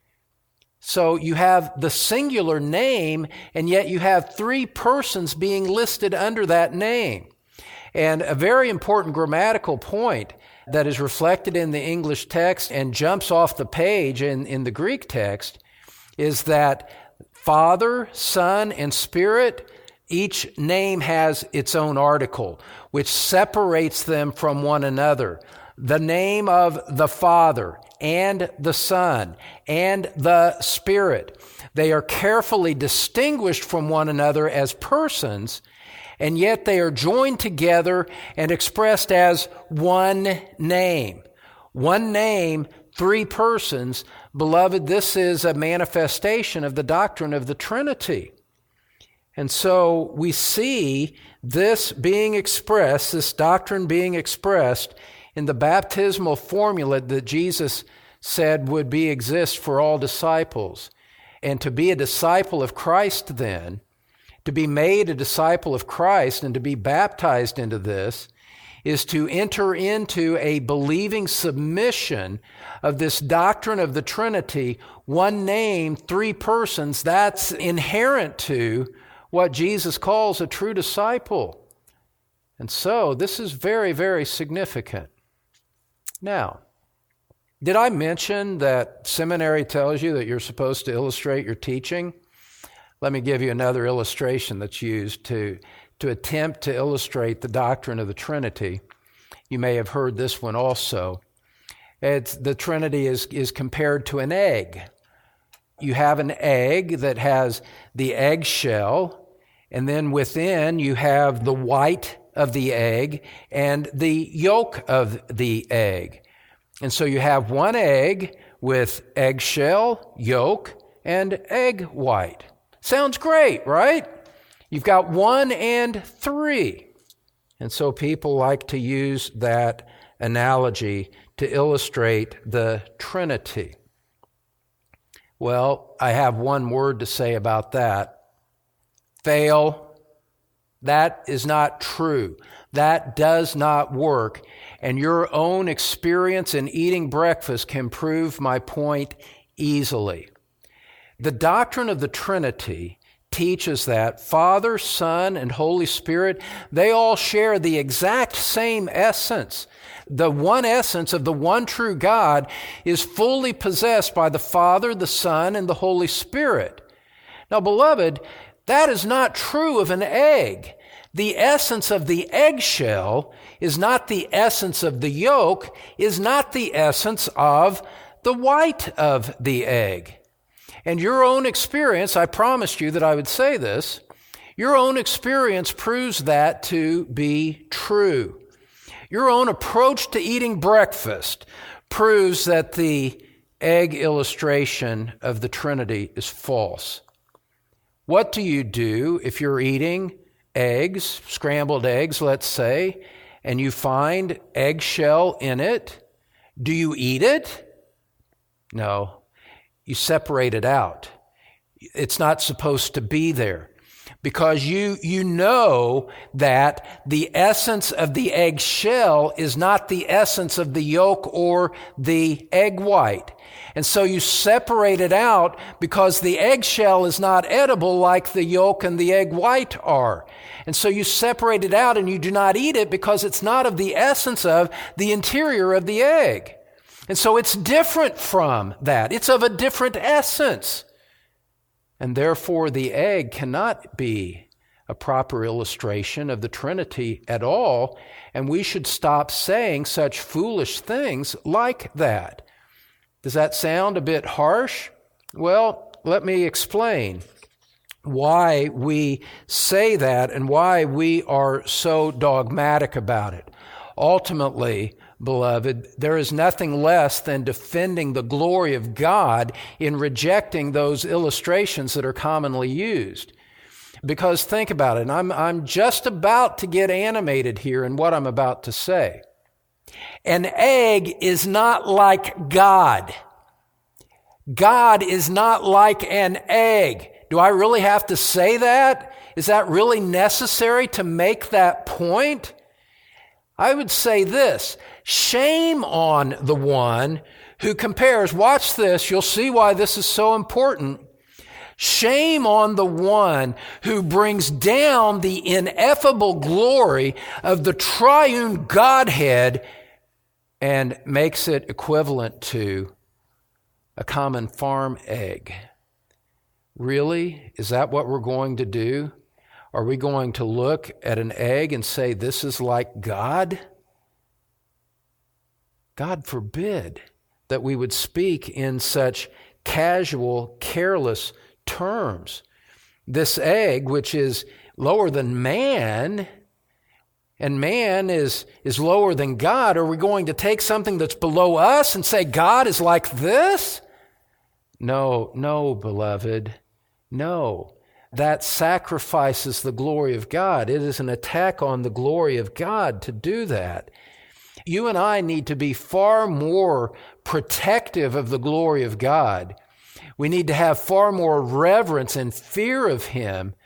S1: So you have the singular name, and yet you have three persons being listed under that name. And a very important grammatical point that is reflected in the English text and jumps off the page in the Greek text is that Father, Son, and Spirit, each name has its own article, which separates them from one another. The name of the Father and the Son and the Spirit, they are carefully distinguished from one another as persons, and yet they are joined together and expressed as one name. One name, three persons. Beloved, this is a manifestation of the doctrine of the Trinity. And so we see this being expressed, this doctrine being expressed in the baptismal formula that Jesus said would exist for all disciples. And to be a disciple of Christ then, To be made a disciple of Christ and to be baptized into this is to enter into a believing submission of this doctrine of the Trinity, one name, three persons. That's inherent to what Jesus calls a true disciple. And so this is very, very significant. Now, did I mention that seminary tells you that you're supposed to illustrate your teaching? Let me give you another illustration that's used to attempt to illustrate the doctrine of the Trinity. You may have heard this one also. The Trinity is compared to an egg. You have an egg that has the egg shell, and then within you have the white of the egg and the yolk of the egg. And so you have one egg with eggshell, yolk, and egg white. Sounds great, right? You've got 1 and 3. And so people like to use that analogy to illustrate the Trinity. Well, I have one word to say about that. Fail. That is not true. That does not work. And your own experience in eating breakfast can prove my point easily. The doctrine of the Trinity teaches that Father, Son, and Holy Spirit, they all share the exact same essence. The one essence of the one true God is fully possessed by the Father, the Son, and the Holy Spirit. Now, beloved, that is not true of an egg. The essence of the eggshell is not the essence of the yolk, is not the essence of the white of the egg. And your own experience, I promised you that I would say this, your own experience proves that to be true. Your own approach to eating breakfast proves that the egg illustration of the Trinity is false. What do you do if you're eating eggs, scrambled eggs, let's say, and you find eggshell in it? Do you eat it? No. You separate it out. It's not supposed to be there because you know that the essence of the eggshell is not the essence of the yolk or the egg white. And so you separate it out because the eggshell is not edible like the yolk and the egg white are. And so you separate it out and you do not eat it because it's not of the essence of the interior of the egg. And so it's different from that. It's of a different essence. And therefore the egg cannot be a proper illustration of the Trinity at all. And we should stop saying such foolish things like that. Does that sound a bit harsh? Well, let me explain why we say that and why we are so dogmatic about it. Ultimately, beloved, there is nothing less than defending the glory of God in rejecting those illustrations that are commonly used. Because think about it, and I'm just about to get animated here in what I'm about to say. An egg is not like God. God is not like an egg. Do I really have to say that? Is that really necessary to make that point? I would say this, shame on the one who compares. Watch this, you'll see why this is so important. Shame on the one who brings down the ineffable glory of the triune Godhead and makes it equivalent to a common farm egg. Really? Is that what we're going to do? Are we going to look at an egg and say, this is like God? God forbid that we would speak in such casual, careless terms. This egg, which is lower than man, and man is lower than God, are we going to take something that's below us and say God is like this? No, beloved, no. That sacrifices the glory of God. It is an attack on the glory of God to do that. You and I need to be far more protective of the glory of God. We need to have far more reverence and fear of Him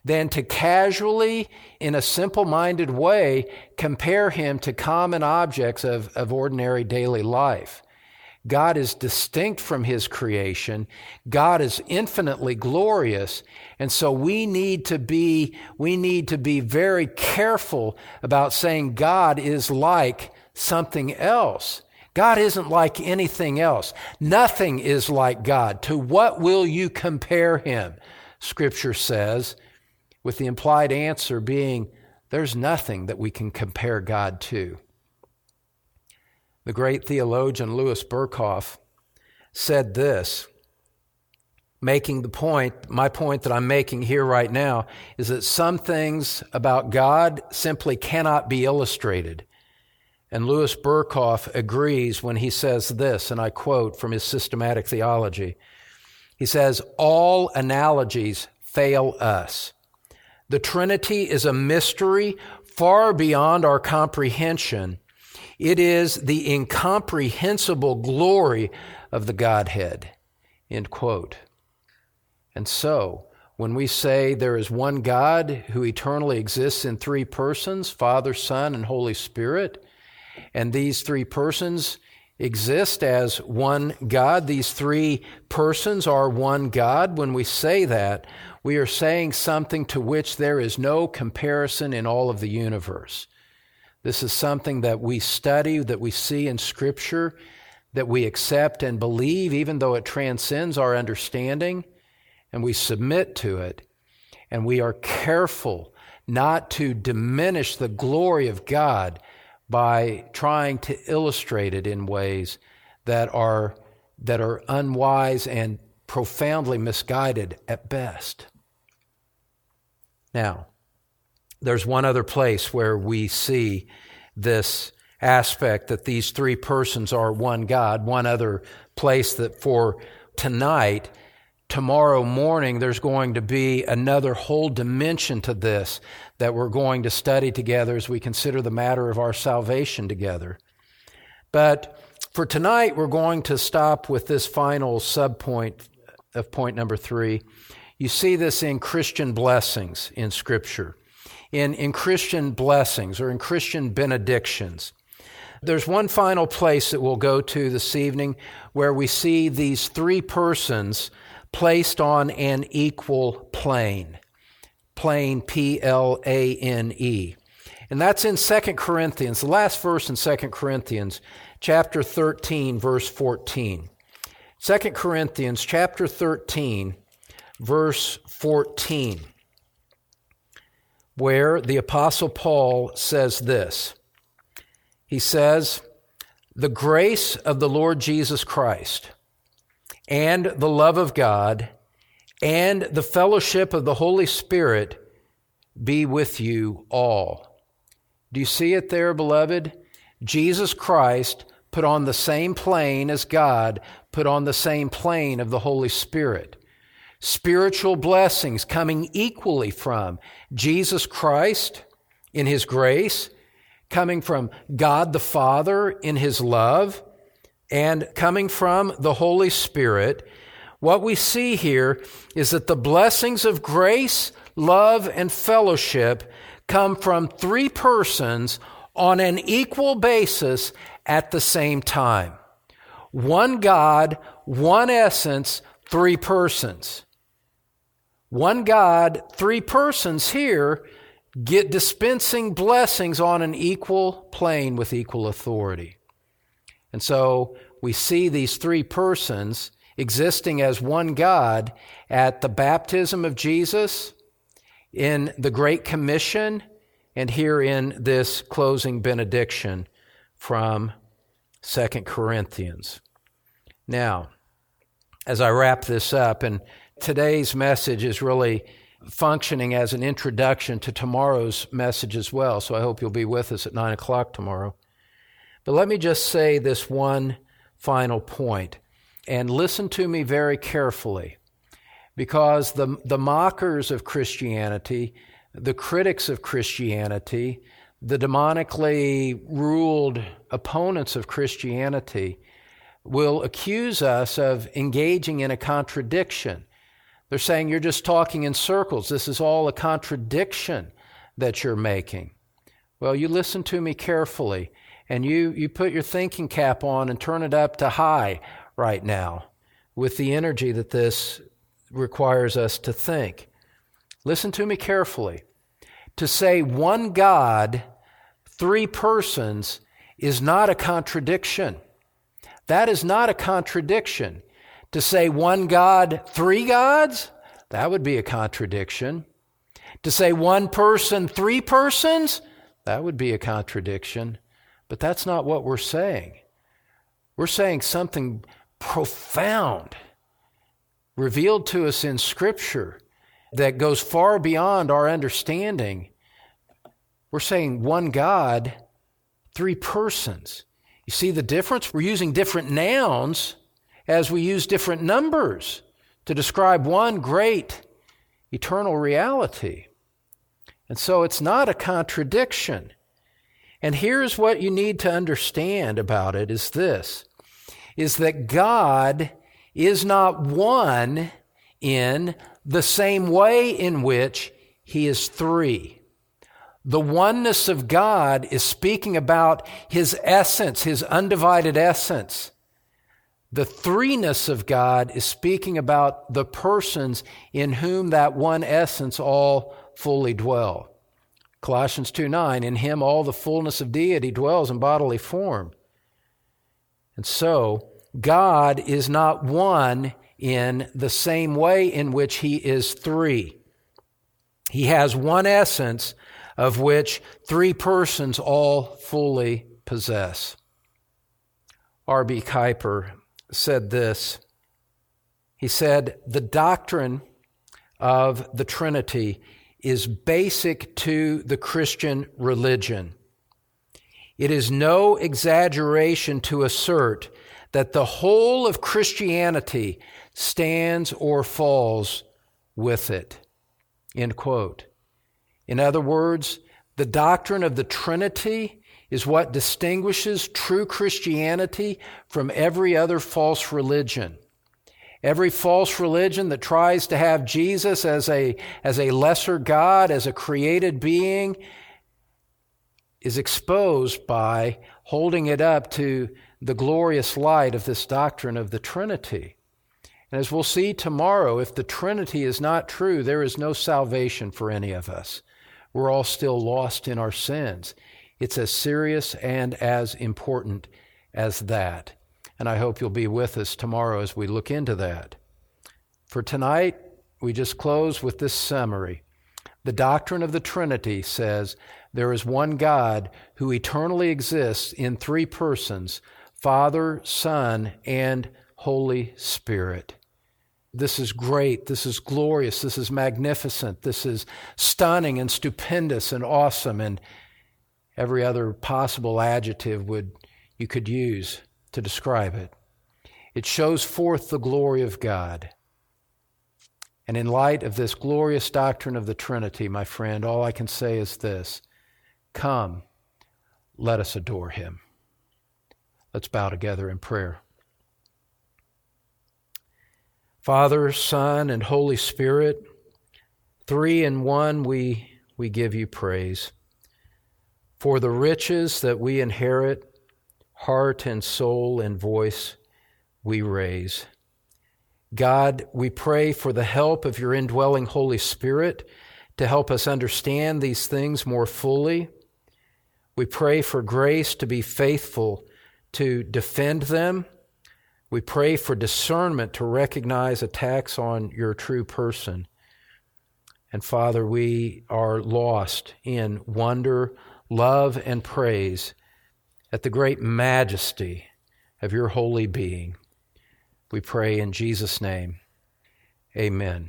S1: than to casually, in a simple-minded way, compare him to common objects of ordinary daily life. God is distinct from his creation. God is infinitely glorious. And so we need to be very careful about saying God is like something else. God isn't like anything else. Nothing is like God. To what will you compare him? Scripture says, with the implied answer being, there's nothing that we can compare God to. The great theologian Louis Berkhof said this, making the point, my point that I'm making here right now, is that some things about God simply cannot be illustrated. And Louis Berkhof agrees when he says this, and I quote from his systematic theology. He says, all analogies fail us. The Trinity is a mystery far beyond our comprehension. It is the incomprehensible glory of the Godhead. End quote. And so, when we say there is one God who eternally exists in three persons, Father, Son, and Holy Spirit, and these three persons exist as one God, these three persons are one God, when we say that, we are saying something to which there is no comparison in all of the universe. This is something that we study, that we see in Scripture, that we accept and believe, even though it transcends our understanding, and we submit to it. And we are careful not to diminish the glory of God by trying to illustrate it in ways that are unwise and profoundly misguided at best. Now, there's one other place where we see this aspect that these three persons are one God. One other place that for tonight, tomorrow morning, there's going to be another whole dimension to this that we're going to study together as we consider the matter of our salvation together. But for tonight, we're going to stop with this final subpoint of point number 3. You see this in Christian blessings in Scripture. In Christian blessings or in Christian benedictions. There's one final place that we'll go to this evening where we see these three persons placed on an equal plane. Plane, P-L-A-N-E. And that's in 2 Corinthians, the last verse in 2 Corinthians, chapter 13, verse 14. 2 Corinthians, chapter 13, verse 14. Where the Apostle Paul says this. He says, the grace of the Lord Jesus Christ and the love of God and the fellowship of the Holy Spirit be with you all. Do you see it there, beloved? Jesus Christ put on the same plane as God, put on the same plane of the Holy Spirit. Spiritual blessings coming equally from Jesus Christ in His grace, coming from God the Father in His love, and coming from the Holy Spirit. What we see here is that the blessings of grace, love, and fellowship come from three persons on an equal basis at the same time. One God, one essence, three persons. One God, three persons here get dispensing blessings on an equal plane with equal authority. And so we see these three persons existing as one God at the baptism of Jesus, in the Great Commission, and here in this closing benediction from 2 Corinthians. Now, as I wrap this up, and today's message is really functioning as an introduction to tomorrow's message as well, so I hope you'll be with us at 9 o'clock tomorrow. But let me just say this one final point, and listen to me very carefully, because the mockers of Christianity, the critics of Christianity, the demonically ruled opponents of Christianity will accuse us of engaging in a contradiction. They're saying you're just talking in circles. This is all a contradiction that you're making. Well, you listen to me carefully, and you put your thinking cap on and turn it up to high right now with the energy that this requires us to think. Listen to me carefully. To say one God, three persons, is not a contradiction. That is not a contradiction. To say one God, three gods, that would be a contradiction. To say one person, three persons, that would be a contradiction. But that's not what we're saying. We're saying something profound, revealed to us in Scripture, that goes far beyond our understanding. We're saying one God, three persons. You see the difference? We're using different nouns as we use different numbers to describe one great eternal reality. And so it's not a contradiction. And here's what you need to understand about it is this, is that God is not one in the same way in which He is three. The oneness of God is speaking about His essence, His undivided essence. The threeness of God is speaking about the persons in whom that one essence all fully dwell. Colossians 2:9, in Him all the fullness of deity dwells in bodily form. And so, God is not one in the same way in which He is three. He has one essence of which three persons all fully possess. R.B. Kuyper said this. He said, the doctrine of the Trinity is basic to the Christian religion. It is no exaggeration to assert that the whole of Christianity stands or falls with it. End quote. In other words, the doctrine of the Trinity is what distinguishes true Christianity from every other false religion. Every false religion that tries to have Jesus as a lesser God, as a created being, is exposed by holding it up to the glorious light of this doctrine of the Trinity. And as we'll see tomorrow, if the Trinity is not true, there is no salvation for any of us. We're all still lost in our sins. It's as serious and as important as that. And I hope you'll be with us tomorrow as we look into that. For tonight, we just close with this summary. The doctrine of the Trinity says there is one God who eternally exists in three persons, Father, Son, and Holy Spirit. This is great. This is glorious. This is magnificent. This is stunning and stupendous and awesome and every other possible adjective you could use to describe it. It shows forth the glory of God. And in light of this glorious doctrine of the Trinity, my friend, all I can say is this: come, let us adore Him. Let's bow together in prayer. Father, Son, and Holy Spirit, three in one, we give you praise. For the riches that we inherit, heart and soul and voice we raise. God, we pray for the help of your indwelling Holy Spirit to help us understand these things more fully. We pray for grace to be faithful to defend them. We pray for discernment to recognize attacks on your true person. And Father, we are lost in wonder, love, and praise at the great majesty of your holy being. We pray in Jesus' name. Amen.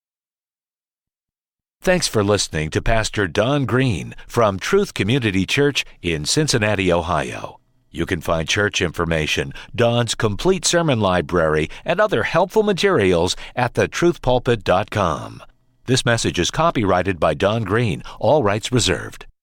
S2: Thanks for listening to Pastor Don Green from Truth Community Church in Cincinnati, Ohio. You can find church information, Don's complete sermon library, and other helpful materials at thetruthpulpit.com. This message is copyrighted by Don Green, all rights reserved.